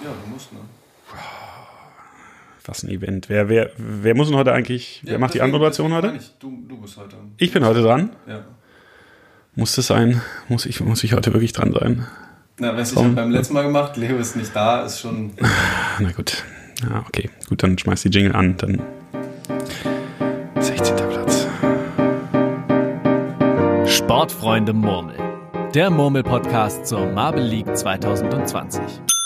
Ja, du musst, ne? Was ein Event. Wer muss denn heute eigentlich, wer macht die Anmoderation heute? Du bist heute. Ich bin heute dran? Ja. Muss das sein? Muss ich heute wirklich dran sein? Na, was ich habe beim letzten Mal gemacht, Leo ist nicht da, ist schon... Na gut. Ja, okay. Gut, dann schmeiß die Jingle an, dann 16. Platz. Sportfreunde Murmel. Der Murmel-Podcast zur Marble League 2020.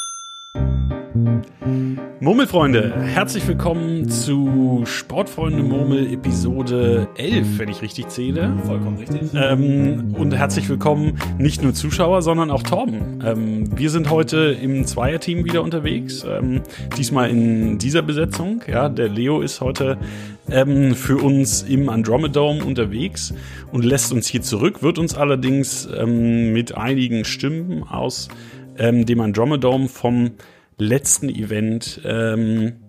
Murmelfreunde, herzlich willkommen zu Sportfreunde Murmel Episode 11, wenn ich richtig zähle. Vollkommen richtig. Und herzlich willkommen nicht nur Zuschauer, sondern auch Torben. Wir sind heute im Zweierteam wieder unterwegs, diesmal in dieser Besetzung. Ja, der Leo ist heute für uns im Andromedome unterwegs und lässt uns hier zurück, wird uns allerdings mit einigen Stimmen aus dem Andromedome vom letzten Event den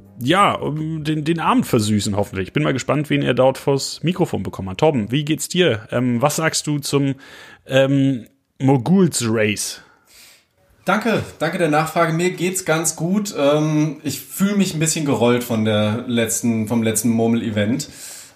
Abend versüßen, hoffentlich. Ich bin mal gespannt, wen er dort vors Mikrofon bekommen hat. Torben, wie geht's dir? Was sagst du zum Moguls Race? Danke der Nachfrage. Mir geht's ganz gut. Ich fühle mich ein bisschen gerollt vom letzten Murmel-Event.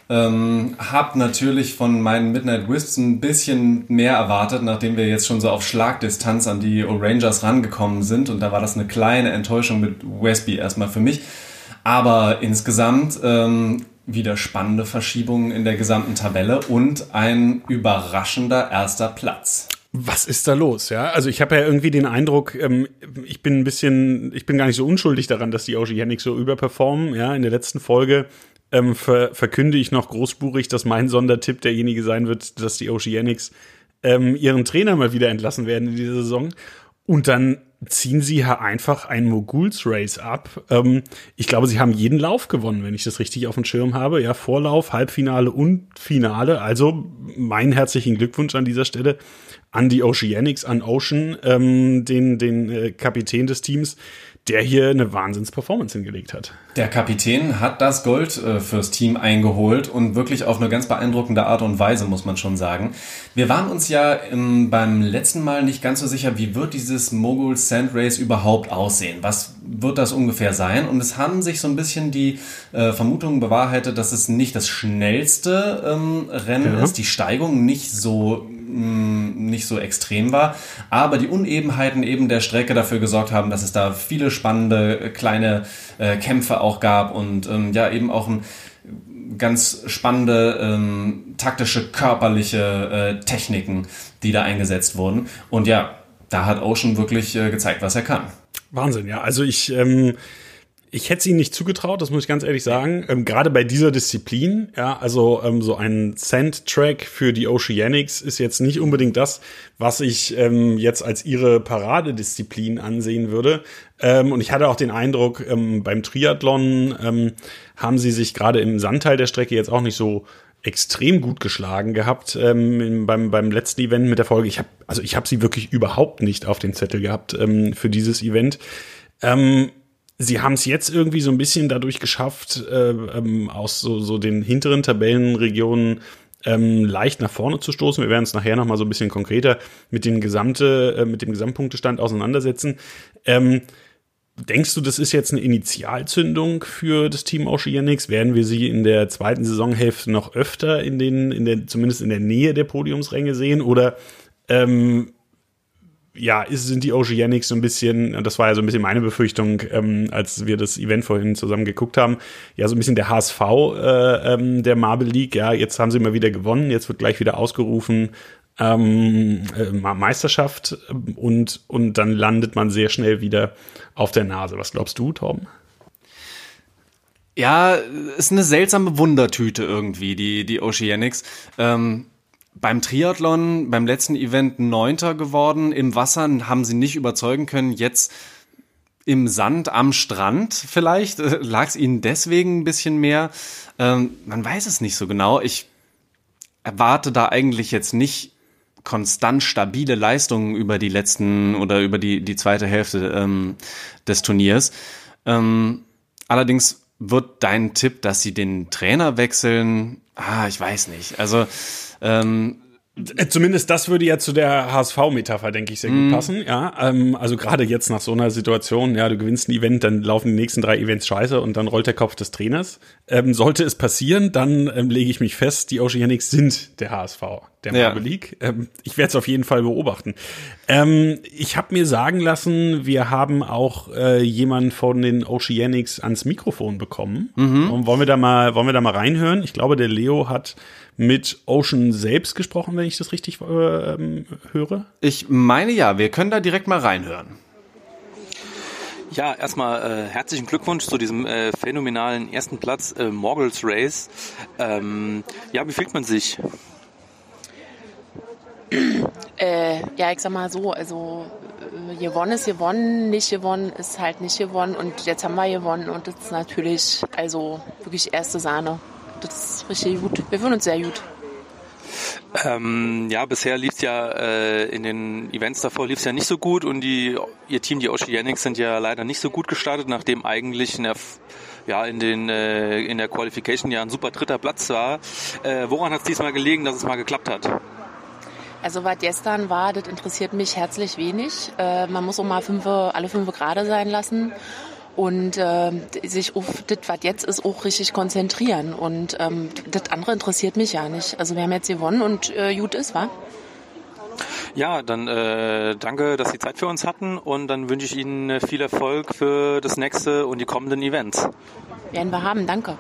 Hab natürlich von meinen Midnight Wisps ein bisschen mehr erwartet, nachdem wir jetzt schon so auf Schlagdistanz an die O'Rangers rangekommen sind. Und da war das eine kleine Enttäuschung mit Westby erstmal für mich. Aber insgesamt wieder spannende Verschiebungen in der gesamten Tabelle und ein überraschender erster Platz. Was ist da los? Ja, also ich habe ja irgendwie den Eindruck, ich bin gar nicht so unschuldig daran, dass die Oceanics so überperformen. Ja, in der letzten Folge verkünde ich noch großspurig, dass mein Sondertipp derjenige sein wird, dass die Oceanics ihren Trainer mal wieder entlassen werden in dieser Saison. Und dann ziehen sie ja einfach ein Moguls Race ab. Ich glaube, sie haben jeden Lauf gewonnen, wenn ich das richtig auf dem Schirm habe. Ja, Vorlauf, Halbfinale und Finale. Also meinen herzlichen Glückwunsch an dieser Stelle an die Oceanics, an Ocean, den Kapitän des Teams, der hier eine Wahnsinns-Performance hingelegt hat. Der Kapitän hat das Gold fürs Team eingeholt und wirklich auf eine ganz beeindruckende Art und Weise, muss man schon sagen. Wir waren uns ja beim letzten Mal nicht ganz so sicher, wie wird dieses Mogul Sand Race überhaupt aussehen? Was wird das ungefähr sein? Und es haben sich so ein bisschen die Vermutungen bewahrheitet, dass es nicht das schnellste Rennen ist, die Steigung nicht so extrem war, aber die Unebenheiten eben der Strecke dafür gesorgt haben, dass es da viele spannende kleine Kämpfe auch gab und eben auch ein ganz spannende taktische, körperliche Techniken, die da eingesetzt wurden. Und ja, da hat Ocean wirklich gezeigt, was er kann. Wahnsinn, ja. Also ich hätte es ihnen nicht zugetraut, das muss ich ganz ehrlich sagen. Gerade bei dieser Disziplin, ja, also so ein Sand-Track für die Oceanics ist jetzt nicht unbedingt das, was ich jetzt als ihre Paradedisziplin ansehen würde. Und ich hatte auch den Eindruck, beim Triathlon haben sie sich gerade im Sandteil der Strecke jetzt auch nicht so extrem gut geschlagen gehabt beim letzten Event mit der Folge. Ich habe sie wirklich überhaupt nicht auf den Zettel gehabt für dieses Event. Sie haben es jetzt irgendwie so ein bisschen dadurch geschafft, aus so den hinteren Tabellenregionen leicht nach vorne zu stoßen. Wir werden es nachher noch mal so ein bisschen konkreter mit dem Gesamtpunktestand auseinandersetzen. Denkst du, das ist jetzt eine Initialzündung für das Team Oceanics? Werden wir sie in der zweiten Saisonhälfte noch öfter zumindest in der Nähe der Podiumsränge sehen? Oder sind die Oceanics so ein bisschen, das war ja so ein bisschen meine Befürchtung, als wir das Event vorhin zusammen geguckt haben, ja, so ein bisschen der HSV der Marble League, ja, jetzt haben sie mal wieder gewonnen, jetzt wird gleich wieder ausgerufen Meisterschaft und dann landet man sehr schnell wieder auf der Nase. Was glaubst du, Torben? Ja, ist eine seltsame Wundertüte irgendwie, die Oceanics. Beim Triathlon, beim letzten Event 9. geworden. Im Wasser haben sie nicht überzeugen können. Jetzt im Sand am Strand vielleicht. Lag es ihnen deswegen ein bisschen mehr? Man weiß es nicht so genau. Ich erwarte da eigentlich jetzt nicht konstant stabile Leistungen über die letzten oder über die zweite Hälfte des Turniers. Allerdings wird dein Tipp, dass sie den Trainer wechseln, ich weiß nicht. Also Zumindest das würde ja zu der HSV-Metapher, denke ich, sehr gut passen. Ja, also gerade jetzt nach so einer Situation, ja, du gewinnst ein Event, dann laufen die nächsten 3 Events scheiße und dann rollt der Kopf des Trainers. Sollte es passieren, dann lege ich mich fest, die Oceanics sind der HSV, der Marble League. Ich werde es auf jeden Fall beobachten. Ich habe mir sagen lassen, wir haben auch jemanden von den Oceanics ans Mikrofon bekommen. Und wollen wir da mal reinhören? Ich glaube, der Leo hat mit Ocean selbst gesprochen, wenn ich das richtig höre. Ich meine ja, wir können da direkt mal reinhören. Ja, erstmal herzlichen Glückwunsch zu diesem phänomenalen ersten Platz Moguls Race. Ja, wie fühlt man sich? Ja, ich sag mal so, also gewonnen ist gewonnen, nicht gewonnen ist halt nicht gewonnen und jetzt haben wir gewonnen und das ist natürlich, also wirklich erste Sahne. Das ist richtig gut. Wir fühlen uns sehr gut. Ja, bisher lief es ja in den Events davor lief es ja nicht so gut und ihr Team, die Oceanics, sind ja leider nicht so gut gestartet, nachdem eigentlich in der Qualification ja ein super 3. Platz war. Woran hat es diesmal gelegen, dass es mal geklappt hat? Also was gestern war, das interessiert mich herzlich wenig. Man muss auch mal alle 5 gerade sein lassen. Und sich auf das, was jetzt ist, auch richtig konzentrieren. Und das andere interessiert mich ja nicht. Also wir haben jetzt gewonnen und gut ist, wa? Ja, dann danke, dass Sie Zeit für uns hatten und dann wünsche ich Ihnen viel Erfolg für das nächste und die kommenden Events. Werden wir haben, danke.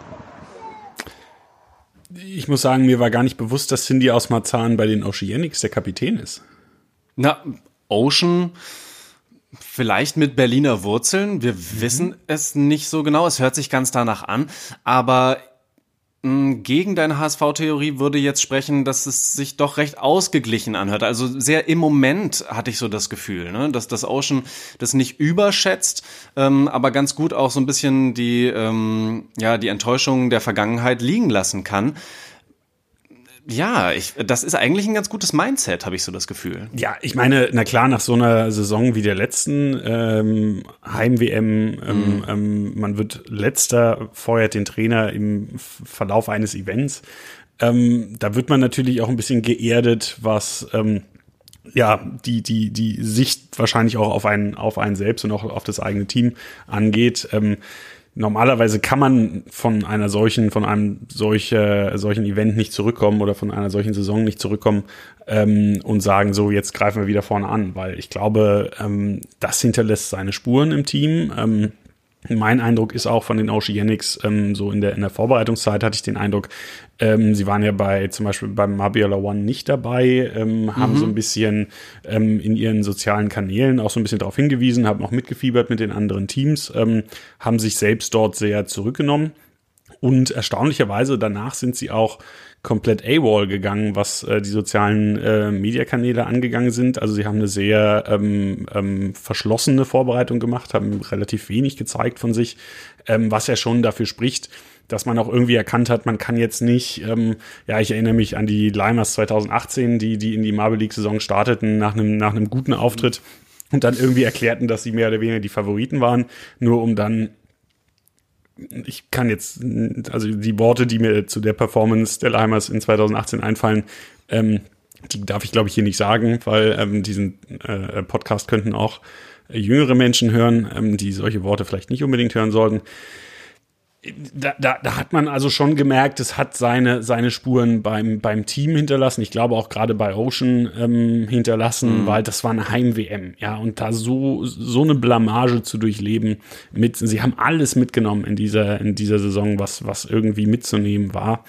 Ich muss sagen, mir war gar nicht bewusst, dass Cindy aus Marzahn bei den Oceanics der Kapitän ist. Na, Ocean... Vielleicht mit Berliner Wurzeln. Wir wissen es nicht so genau. Es hört sich ganz danach an. Aber gegen deine HSV-Theorie würde jetzt sprechen, dass es sich doch recht ausgeglichen anhört. Also sehr im Moment hatte ich so das Gefühl, ne? Dass das Ocean das nicht überschätzt, aber ganz gut auch so ein bisschen die Enttäuschung der Vergangenheit liegen lassen kann. Ja, das ist eigentlich ein ganz gutes Mindset, habe ich so das Gefühl. Ja, ich meine, na klar, nach so einer Saison wie der letzten Heim-WM, man wird Letzter, feuert den Trainer im Verlauf eines Events. Da wird man natürlich auch ein bisschen geerdet, was die Sicht wahrscheinlich auch auf einen selbst und auch auf das eigene Team angeht. Normalerweise kann man von einem solchen Event nicht zurückkommen oder von einer solchen Saison nicht zurückkommen und sagen, so, jetzt greifen wir wieder vorne an, weil ich glaube, das hinterlässt seine Spuren im Team. Mein Eindruck ist auch von den Oceanics, so in der Vorbereitungszeit hatte ich den Eindruck, sie waren ja zum Beispiel beim Marbella One nicht dabei, haben so ein bisschen in ihren sozialen Kanälen auch so ein bisschen darauf hingewiesen, haben auch mitgefiebert mit den anderen Teams, haben sich selbst dort sehr zurückgenommen und erstaunlicherweise danach sind sie auch komplett AWOL gegangen, was die sozialen Mediakanäle angegangen sind. Also sie haben eine sehr verschlossene Vorbereitung gemacht, haben relativ wenig gezeigt von sich, was ja schon dafür spricht, dass man auch irgendwie erkannt hat, man kann jetzt nicht, ich erinnere mich an die Limers 2018, die in die Marble League-Saison starteten nach einem guten Auftritt und dann irgendwie erklärten, dass sie mehr oder weniger die Favoriten waren, nur um dann ich kann jetzt, also die Worte, die mir zu der Performance der Limers in 2018 einfallen, die darf ich, glaube ich, hier nicht sagen, weil diesen Podcast könnten auch jüngere Menschen hören, die solche Worte vielleicht nicht unbedingt hören sollten. Da hat man also schon gemerkt, es hat seine Spuren beim Team hinterlassen. Ich glaube auch gerade bei Ocean hinterlassen, weil das war eine Heim-WM, ja, und da so eine Blamage zu durchleben sie haben alles mitgenommen in dieser Saison, was irgendwie mitzunehmen war.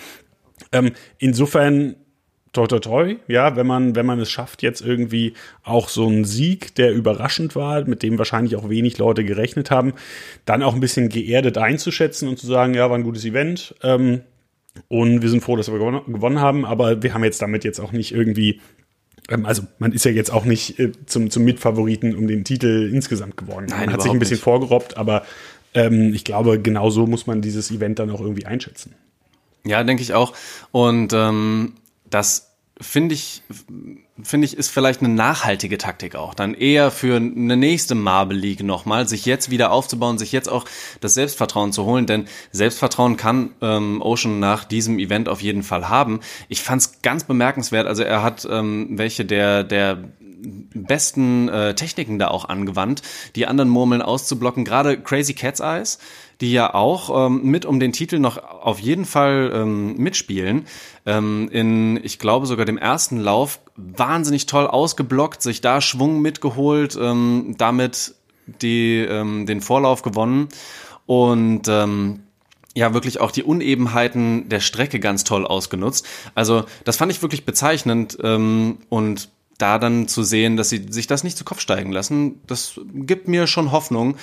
Insofern toi, toi, toi, ja, wenn man es schafft, jetzt irgendwie auch so einen Sieg, der überraschend war, mit dem wahrscheinlich auch wenig Leute gerechnet haben, dann auch ein bisschen geerdet einzuschätzen und zu sagen, ja, war ein gutes Event und wir sind froh, dass wir gewonnen haben, aber wir haben jetzt damit jetzt auch nicht irgendwie, also man ist ja jetzt auch nicht zum Mitfavoriten um den Titel insgesamt geworden. Nein, man hat sich ein bisschen vorgerobbt, aber ich glaube, genau so muss man dieses Event dann auch irgendwie einschätzen. Ja, denke ich auch. Und das finde ich finde ich, ist vielleicht eine nachhaltige Taktik auch. Dann eher für eine nächste Marble League nochmal, sich jetzt wieder aufzubauen, sich jetzt auch das Selbstvertrauen zu holen, denn Selbstvertrauen kann Ocean nach diesem Event auf jeden Fall haben. Ich fand es ganz bemerkenswert, also er hat welche der besten Techniken da auch angewandt, die anderen Murmeln auszublocken, gerade Crazy Cat's Eyes, die ja auch mit um den Titel noch auf jeden Fall mitspielen. Ich glaube sogar dem ersten Lauf wahnsinnig toll ausgeblockt, sich da Schwung mitgeholt, damit den Vorlauf gewonnen und ja, wirklich auch die Unebenheiten der Strecke ganz toll ausgenutzt. Also das fand ich wirklich bezeichnend und da dann zu sehen, dass sie sich das nicht zu Kopf steigen lassen, das gibt mir schon Hoffnung,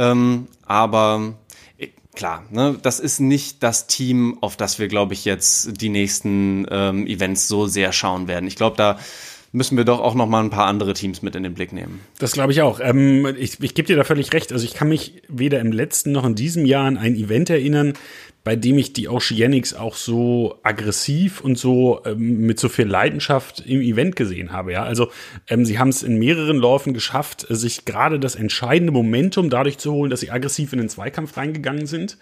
aber klar, ne, das ist nicht das Team, auf das wir, glaube ich, jetzt die nächsten Events so sehr schauen werden. Ich glaube, da müssen wir doch auch noch mal ein paar andere Teams mit in den Blick nehmen. Das glaube ich auch. Ich gebe dir da völlig recht. Also ich kann mich weder im letzten noch in diesem Jahr an ein Event erinnern, bei dem ich die Oceanics auch so aggressiv und so mit so viel Leidenschaft im Event gesehen habe. Ja, also sie haben es in mehreren Läufen geschafft, sich gerade das entscheidende Momentum dadurch zu holen, dass sie aggressiv in den Zweikampf reingegangen sind,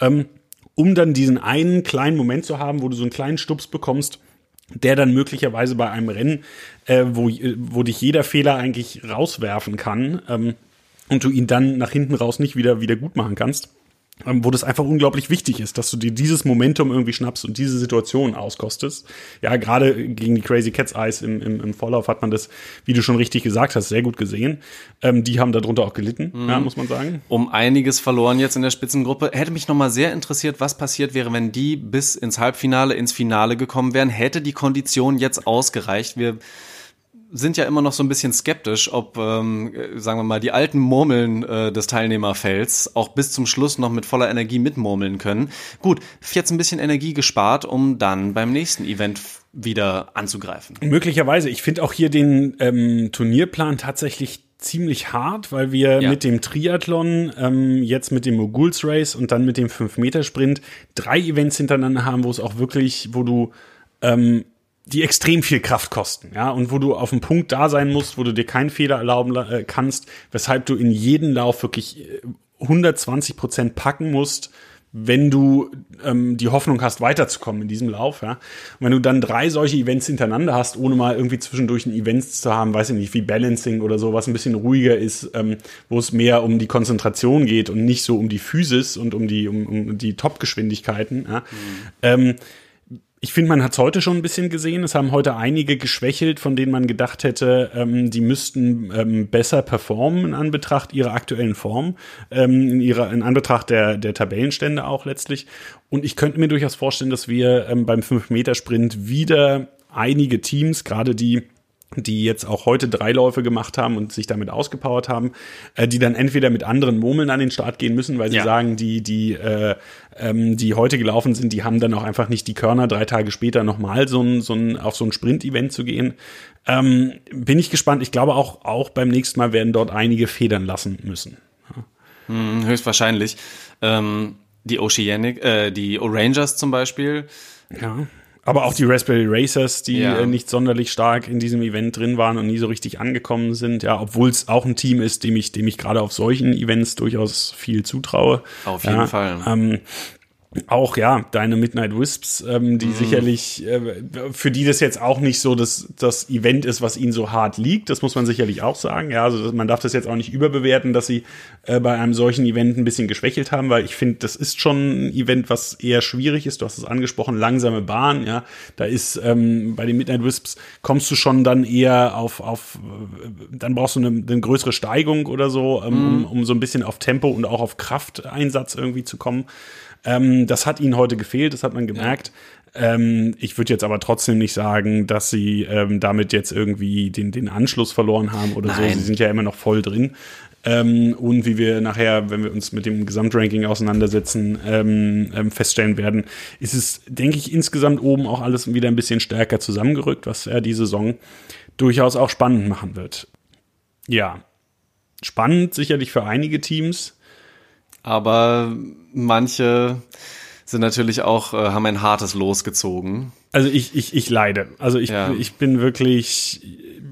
um dann diesen einen kleinen Moment zu haben, wo du so einen kleinen Stups bekommst, der dann möglicherweise bei einem Rennen, wo dich jeder Fehler eigentlich rauswerfen kann und du ihn dann nach hinten raus nicht wieder gut machen kannst. Wo das einfach unglaublich wichtig ist, dass du dir dieses Momentum irgendwie schnappst und diese Situation auskostest. Ja, gerade gegen die Crazy Cat's Eyes im Vorlauf hat man das, wie du schon richtig gesagt hast, sehr gut gesehen. Die haben darunter auch gelitten, ja, muss man sagen. Um einiges verloren jetzt in der Spitzengruppe. Hätte mich nochmal sehr interessiert, was passiert wäre, wenn die bis ins Halbfinale, ins Finale gekommen wären. Hätte die Kondition jetzt ausgereicht? Wir sind ja immer noch so ein bisschen skeptisch, ob, sagen wir mal, die alten Murmeln des Teilnehmerfelds auch bis zum Schluss noch mit voller Energie mitmurmeln können. Gut, jetzt ein bisschen Energie gespart, um dann beim nächsten Event wieder anzugreifen. Möglicherweise. Ich finde auch hier den Turnierplan tatsächlich ziemlich hart, weil wir mit dem Triathlon, jetzt mit dem Moguls Race und dann mit dem 5-Meter-Sprint 3 Events hintereinander haben, wo es auch wirklich, wo du die extrem viel Kraft kosten, ja, und wo du auf dem Punkt da sein musst, wo du dir keinen Fehler erlauben kannst, weshalb du in jeden Lauf wirklich 120% packen musst, wenn du die Hoffnung hast, weiterzukommen in diesem Lauf, ja. Und wenn du dann 3 solche Events hintereinander hast, ohne mal irgendwie zwischendurch ein Events zu haben, weiß ich nicht, wie Balancing oder so, was ein bisschen ruhiger ist, wo es mehr um die Konzentration geht und nicht so um die Physis und um die Top-Geschwindigkeiten, ja. Ich finde, man hat es heute schon ein bisschen gesehen. Es haben heute einige geschwächelt, von denen man gedacht hätte, die müssten besser performen in Anbetracht ihrer aktuellen Form, in Anbetracht der Tabellenstände auch letztlich. Und ich könnte mir durchaus vorstellen, dass wir beim 5-Meter-Sprint wieder einige Teams, gerade die jetzt auch heute 3 Läufe gemacht haben und sich damit ausgepowert haben, die dann entweder mit anderen Murmeln an den Start gehen müssen, weil sie sagen, die heute gelaufen sind, die haben dann auch einfach nicht die Körner, 3 Tage später nochmal auf so ein Sprint-Event zu gehen. Bin ich gespannt. Ich glaube auch beim nächsten Mal werden dort einige federn lassen müssen. Ja. Höchstwahrscheinlich. Die Orangers zum Beispiel. Ja. Aber auch die Raspberry Racers, die nicht sonderlich stark in diesem Event drin waren und nie so richtig angekommen sind. Ja, obwohl es auch ein Team ist, dem ich gerade auf solchen Events durchaus viel zutraue. Auf jeden Fall. Auch, deine Midnight Wisps, die sicherlich, für die das jetzt auch nicht so das Event ist, was ihnen so hart liegt. Das muss man sicherlich auch sagen. Ja, also man darf das jetzt auch nicht überbewerten, dass sie bei einem solchen Event ein bisschen geschwächelt haben, weil ich finde, das ist schon ein Event, was eher schwierig ist. Du hast es angesprochen, langsame Bahn, ja. Da ist, bei den Midnight Wisps kommst du schon dann eher dann brauchst du eine größere Steigung oder so, um so ein bisschen auf Tempo und auch auf Krafteinsatz irgendwie zu kommen. Das hat ihnen heute gefehlt, das hat man gemerkt. Ich würde jetzt aber trotzdem nicht sagen, dass sie damit jetzt irgendwie den Anschluss verloren haben oder so. Sie sind ja immer noch voll drin. Und wie wir nachher, wenn wir uns mit dem Gesamtranking auseinandersetzen, feststellen werden, ist es, denke ich, insgesamt oben auch alles wieder ein bisschen stärker zusammengerückt, was die Saison durchaus auch spannend machen wird. Ja, spannend sicherlich für einige Teams. Aber manche sind natürlich auch, haben ein hartes Los gezogen. Also ich leide. Also ich bin wirklich,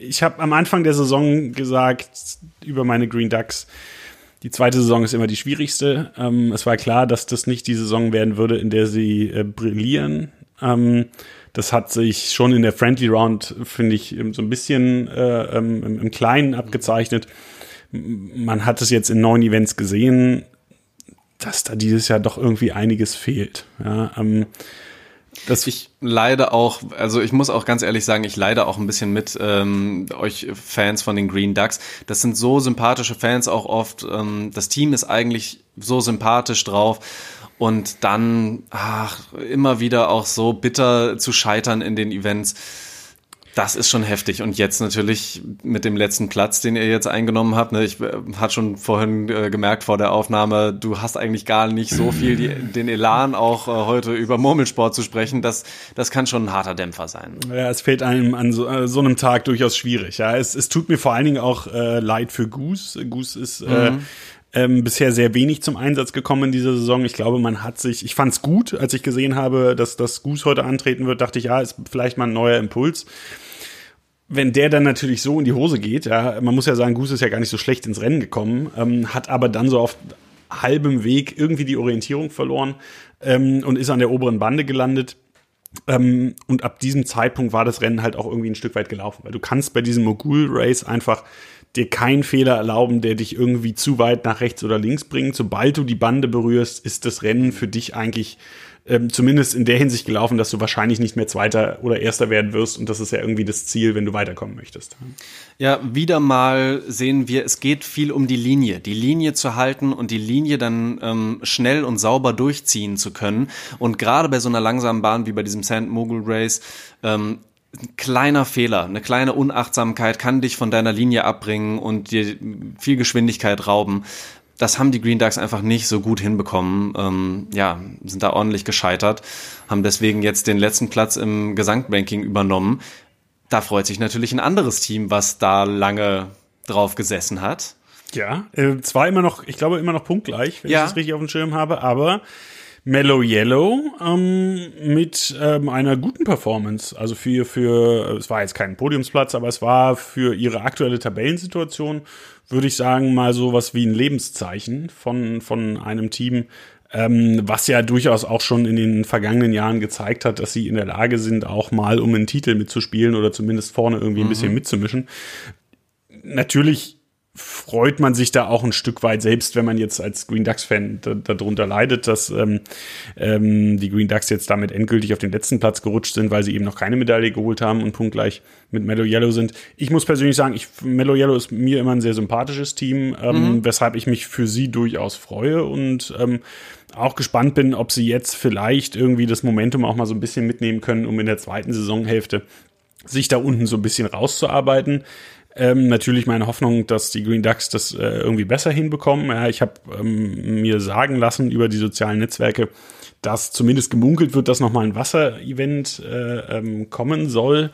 ich habe am Anfang der Saison gesagt über meine Green Ducks, die zweite Saison ist immer die schwierigste. Es war klar, dass das nicht die Saison werden würde, in der sie brillieren. Das hat sich schon in der Friendly Round, finde ich, so ein bisschen im Kleinen abgezeichnet. Man hat es jetzt in 9 Events gesehen, dass da dieses Jahr doch irgendwie einiges fehlt. Ja, ich leide auch, also ich muss auch ganz ehrlich sagen, ich leide auch ein bisschen mit euch Fans von den Green Ducks. Das sind so sympathische Fans auch oft. Das Team ist eigentlich so sympathisch drauf. Und dann immer wieder auch so bitter zu scheitern in den Events, das ist schon heftig. Und jetzt natürlich mit dem letzten Platz, den ihr jetzt eingenommen habt, ne, ich hatte schon vorhin gemerkt vor der Aufnahme, du hast eigentlich gar nicht so viel den Elan auch heute über Murmelsport zu sprechen. Das kann schon ein harter Dämpfer sein. Ja, es fällt einem an so einem Tag durchaus schwierig. Ja, es tut mir vor allen Dingen auch leid für Goose. Goose ist bisher sehr wenig zum Einsatz gekommen in dieser Saison. Ich glaube, ich fand's gut, als ich gesehen habe, dass das Goose heute antreten wird, dachte ich, ja, ist vielleicht mal ein neuer Impuls. Wenn der dann natürlich so in die Hose geht, ja, man muss ja sagen, Goose ist ja gar nicht so schlecht ins Rennen gekommen, hat aber dann so auf halbem Weg irgendwie die Orientierung verloren und ist an der oberen Bande gelandet. Und ab diesem Zeitpunkt war das Rennen halt auch irgendwie ein Stück weit gelaufen, weil du kannst bei diesem Mogul-Race einfach dir keinen Fehler erlauben, der dich irgendwie zu weit nach rechts oder links bringt. Sobald du die Bande berührst, ist das Rennen für dich eigentlich zumindest in der Hinsicht gelaufen, dass du wahrscheinlich nicht mehr Zweiter oder Erster werden wirst. Und das ist ja irgendwie das Ziel, wenn du weiterkommen möchtest. Ja, wieder mal sehen wir, es geht viel um die Linie zu halten und die Linie dann schnell und sauber durchziehen zu können. Und gerade bei so einer langsamen Bahn wie bei diesem Sand Mogul Race, ein kleiner Fehler, eine kleine Unachtsamkeit kann dich von deiner Linie abbringen und dir viel Geschwindigkeit rauben. Das haben die Green Ducks einfach nicht so gut hinbekommen. Sind da ordentlich gescheitert, haben deswegen jetzt den letzten Platz im Gesamtranking übernommen. Da freut sich natürlich ein anderes Team, was da lange drauf gesessen hat. Ja, zwar immer noch punktgleich, wenn ich das richtig auf dem Schirm habe, aber Mellow Yellow mit einer guten Performance. Also es war jetzt kein Podiumsplatz, aber es war für ihre aktuelle Tabellensituation, würde ich sagen, mal so was wie ein Lebenszeichen von einem Team, was ja durchaus auch schon in den vergangenen Jahren gezeigt hat, dass sie in der Lage sind, auch mal um einen Titel mitzuspielen oder zumindest vorne irgendwie ein bisschen mitzumischen. Natürlich freut man sich da auch ein Stück weit, selbst wenn man jetzt als Green Ducks-Fan darunter leidet, dass die Green Ducks jetzt damit endgültig auf den letzten Platz gerutscht sind, weil sie eben noch keine Medaille geholt haben und punktgleich mit Mellow Yellow sind. Ich muss persönlich sagen, Mellow Yellow ist mir immer ein sehr sympathisches Team, weshalb ich mich für sie durchaus freue und auch gespannt bin, ob sie jetzt vielleicht irgendwie das Momentum auch mal so ein bisschen mitnehmen können, um in der zweiten Saisonhälfte sich da unten so ein bisschen rauszuarbeiten. Natürlich meine Hoffnung, dass die Green Ducks das irgendwie besser hinbekommen. Ja, ich habe mir sagen lassen über die sozialen Netzwerke, dass zumindest gemunkelt wird, dass nochmal ein Wasser-Event kommen soll.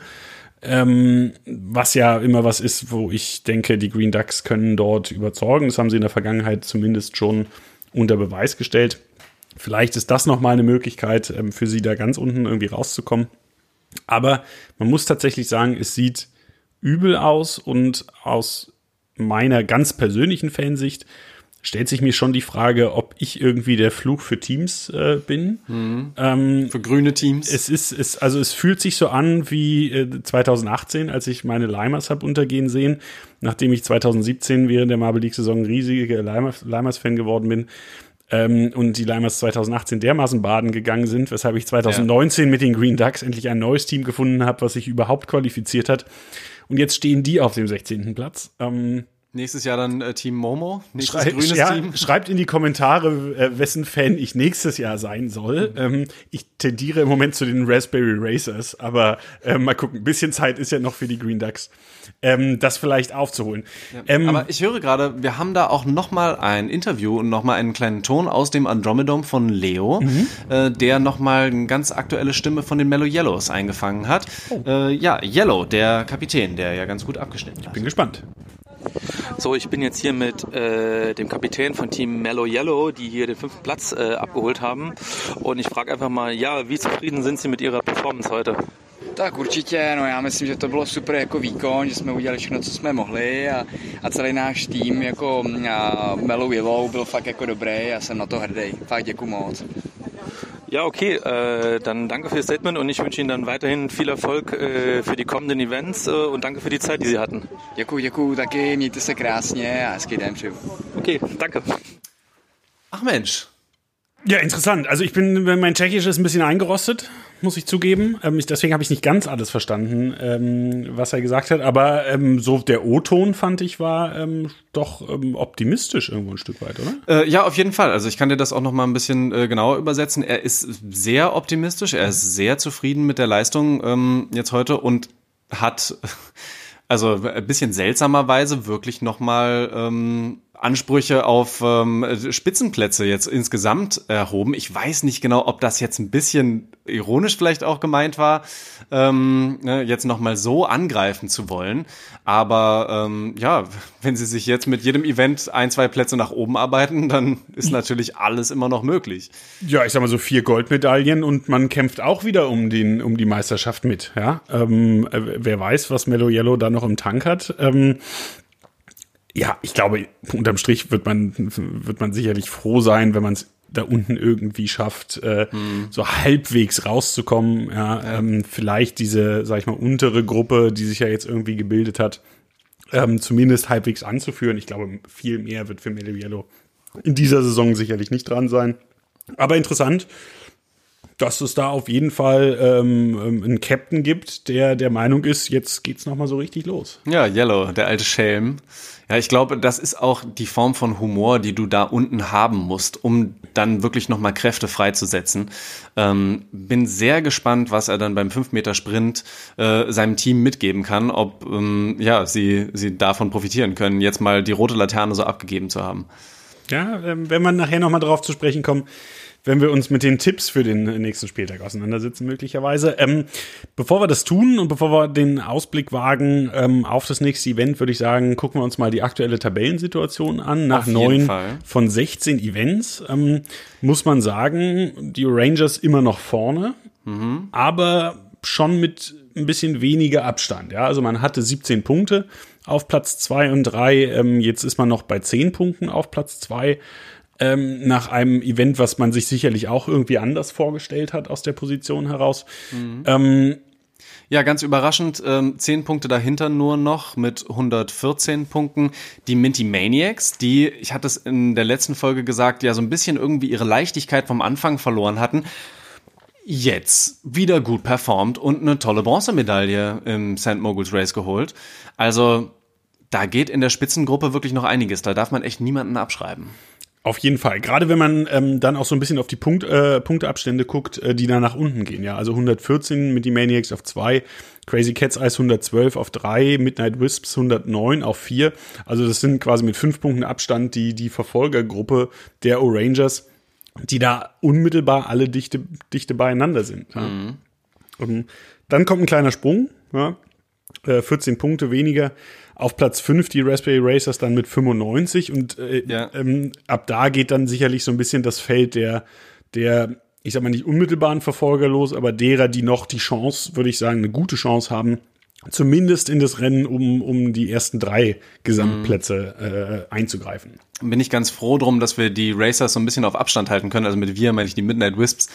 Was ja immer was ist, wo ich denke, die Green Ducks können dort überzeugen. Das haben sie in der Vergangenheit zumindest schon unter Beweis gestellt. Vielleicht ist das nochmal eine Möglichkeit, für sie da ganz unten irgendwie rauszukommen. Aber man muss tatsächlich sagen, es sieht übel aus und aus meiner ganz persönlichen Fansicht stellt sich mir schon die Frage, ob ich irgendwie der Fluch für Teams bin. Für grüne Teams. Es fühlt sich so an wie 2018, als ich meine Limers habe untergehen sehen, nachdem ich 2017 während der Marble League-Saison riesiger Limers-Fan geworden bin. Und die Limers 2018 dermaßen baden gegangen sind, weshalb ich 2019 mit den Green Ducks endlich ein neues Team gefunden habe, was sich überhaupt qualifiziert hat. Und jetzt stehen die auf dem 16. Platz. Nächstes Jahr dann Team Momo, nächstes grünes Team. Schreibt in die Kommentare, wessen Fan ich nächstes Jahr sein soll. Ich tendiere im Moment zu den Raspberry Racers, aber mal gucken, ein bisschen Zeit ist ja noch für die Green Ducks, das vielleicht aufzuholen. Ja, aber ich höre gerade, wir haben da auch nochmal ein Interview und nochmal einen kleinen Ton aus dem Andromedome von Leo, der nochmal eine ganz aktuelle Stimme von den Mellow Yellows eingefangen hat. Yellow, der Kapitän, der ja ganz gut abgeschnitten hat. Bin gespannt. So, ich bin jetzt hier mit dem Kapitän von Team Mellow Yellow, die hier den 5. Platz abgeholt haben. Und ich frage einfach mal, wie zufrieden sind Sie mit Ihrer Performance heute? Tak určitě, no já myslím, že to bylo super jako výkon, že jsme udělali všechno, co jsme mohli a celý náš tým jako Melo Willow byl fakt jako dobrý a jsem na to hrdý. Fakt děkuju moc. Ja, okay, dann danke für Ihr Statement und ich wünsche Ihnen dann weiterhin viel Erfolg für die kommenden Events und danke für die Zeit, die Sie hatten. Děkuju taky, mějte se krásně a hezký den přeju. Okay, danke. Ach Mensch. Ja, interessant. Also mein Tschechisch ist ein bisschen eingerostet, muss ich zugeben. Deswegen habe ich nicht ganz alles verstanden, was er gesagt hat. Aber so der O-Ton, fand ich, war doch optimistisch irgendwo ein Stück weit, oder? Ja, auf jeden Fall. Also ich kann dir das auch noch mal ein bisschen genauer übersetzen. Er ist sehr optimistisch, er ist sehr zufrieden mit der Leistung jetzt heute und hat also ein bisschen seltsamerweise wirklich noch mal Ansprüche auf Spitzenplätze jetzt insgesamt erhoben. Ich weiß nicht genau, ob das jetzt ein bisschen ironisch vielleicht auch gemeint war, jetzt nochmal so angreifen zu wollen. Aber ja, wenn sie sich jetzt mit jedem Event 1-2 Plätze nach oben arbeiten, dann ist natürlich alles immer noch möglich. Ja, ich sag mal so 4 Goldmedaillen und man kämpft auch wieder um die Meisterschaft mit. Ja? Wer weiß, was Melo Yellow da noch im Tank hat. Ja, ich glaube, unterm Strich wird man sicherlich froh sein, wenn man es da unten irgendwie schafft, so halbwegs rauszukommen. Ja. Vielleicht diese, sag ich mal, untere Gruppe, die sich ja jetzt irgendwie gebildet hat, zumindest halbwegs anzuführen. Ich glaube, viel mehr wird für Melo Yellow in dieser Saison sicherlich nicht dran sein. Aber interessant, dass es da auf jeden Fall einen Captain gibt, der Meinung ist, jetzt geht's nochmal so richtig los. Ja, Yellow, der alte Schelm. Ja, ich glaube, das ist auch die Form von Humor, die du da unten haben musst, um dann wirklich nochmal Kräfte freizusetzen. Bin sehr gespannt, was er dann beim 5-Meter-Sprint seinem Team mitgeben kann, ob sie davon profitieren können, jetzt mal die rote Laterne so abgegeben zu haben. Ja, wenn wir nachher nochmal drauf zu sprechen kommen, wenn wir uns mit den Tipps für den nächsten Spieltag auseinandersetzen, möglicherweise. Bevor wir das tun und bevor wir den Ausblick wagen auf das nächste Event, würde ich sagen, gucken wir uns mal die aktuelle Tabellensituation an. Nach 9 von 16 Events muss man sagen, die Rangers immer noch vorne, aber schon mit ein bisschen weniger Abstand. Ja? Also man hatte 17 Punkte auf Platz 2 und 3. Jetzt ist man noch bei 10 Punkten auf Platz 2. Nach einem Event, was man sich sicherlich auch irgendwie anders vorgestellt hat aus der Position heraus. Ja, ganz überraschend, 10 Punkte dahinter nur noch mit 114 Punkten. Die Minty Maniacs, die, ich hatte es in der letzten Folge gesagt, ja so ein bisschen irgendwie ihre Leichtigkeit vom Anfang verloren hatten, jetzt wieder gut performt und eine tolle Bronzemedaille im St. Moguls Race geholt. Also da geht in der Spitzengruppe wirklich noch einiges. Da darf man echt niemanden abschreiben. Auf jeden Fall. Gerade wenn man dann auch so ein bisschen auf die Punkteabstände guckt, die da nach unten gehen. Ja, also 114 mit die Maniacs auf 2, Crazy Cat's Eyes 112 auf 3, Midnight Wisps 109 auf 4. Also das sind quasi mit 5 Punkten Abstand die Verfolgergruppe der Orangers, die da unmittelbar alle dichte beieinander sind. Ja. Und dann kommt ein kleiner Sprung, ja. 14 Punkte weniger. Auf Platz 5 die Raspberry Racers dann mit 95 und ab da geht dann sicherlich so ein bisschen das Feld der ich sag mal nicht unmittelbaren Verfolger los, aber derer, die noch die Chance, würde ich sagen, eine gute Chance haben, zumindest in das Rennen um die ersten 3 Gesamtplätze einzugreifen. Bin ich ganz froh drum, dass wir die Racers so ein bisschen auf Abstand halten können. Also mit wir meine ich die Midnight Wisps,